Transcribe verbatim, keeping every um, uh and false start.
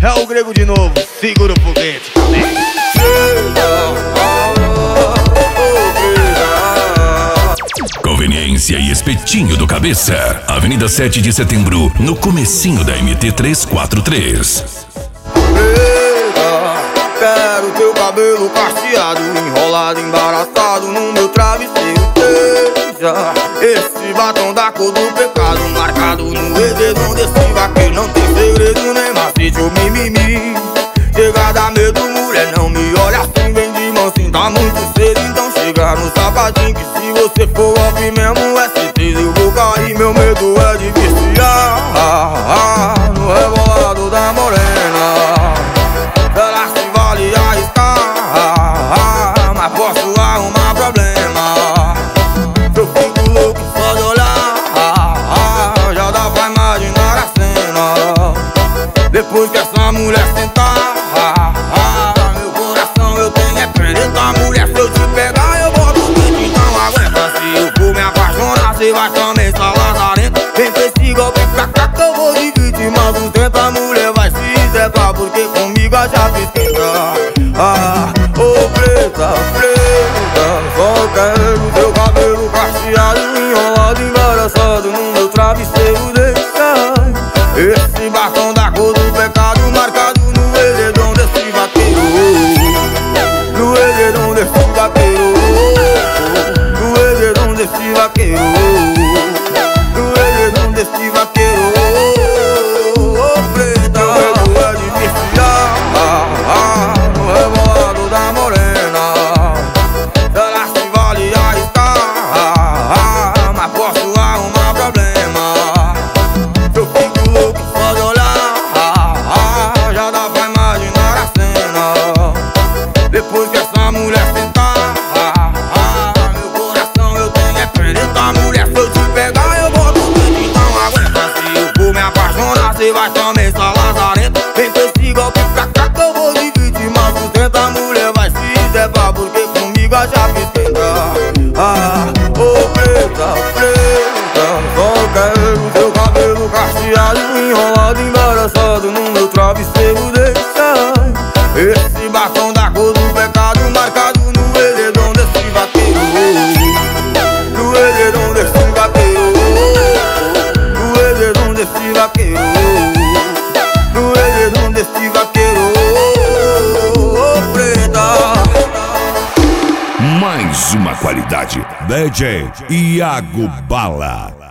É o grego de novo, segura o foguete. Conveniência e espetinho do Cabeça. Avenida sete de Setembro, no comecinho da M T trezentos e quarenta e três. Quero teu cabelo cacheado, enrolado, embaraçado no meu travesseiro. Beija esse batom da cor do pecado, marcado no edredom desse vaqueiro. Não tem segredo nem macete ou mimimi. Chega a dar medo, mulher, não me olha assim, vem de mansinho, tá muito cedo. Então chega no sapatinho, que se você for off mesmo é certeza eu vou cair. Meu medo é de viciar no rebolado da morena. Ela se vale arriscar, mas posso arrumar problema. Se eu fico louco só de olhar, já dá pra imaginar a cena. Depois que essa mulher sentar, meu coração eu tenho é preta. Mulher, se eu te pegar eu boto o quente, então aguenta. Se eu for me apaixonar, cê vai também estar lazarento. Vem com esse golpe pra cá que eu vou dividir, mas sustenta. A mulher vai se zecar, porque comigo a chave esquenta. Ah, ô preta, preta, só quero teu cabelo cacheado, enrolado, embaraçado no meu travesseiro. Deixa esse batom da cor do pecado, marcado no edredom desse vaqueiro. No edredom desse vaqueiro. No edredom desse vaqueiro. No edredom desse vaqueiro. Ô preta, eu é de viciar no rebolado da morena. Ela se vale arriscar, mas posso arrumar problema. Se eu fico louco só de olhar, já dá pra imaginar a cena. Depois que essa mulher sentar, meu coração eu tenho é preta. Mulher, se eu te pegar eu boto o quente, então aguenta. Se eu for me apaixonar, cê vai também estar lazarento. Vem com esse golpe pra cá que eu vou dividir, mas sustenta. A mulher vai se zebar, porque comigo a chave esquenta. Ah, ô preta, preta, só quero teu cabelo cacheado, enrolado, embaraçado no meu travesseiro. Deixa esse batom da cor do pecado, marcado no edredom desse vaqueiro. No edredom desse vaqueiro. No edredom desse vaqueiro. No edredom desse vaqueiro. Ô preta. Mais uma qualidade. D J Iago Bala.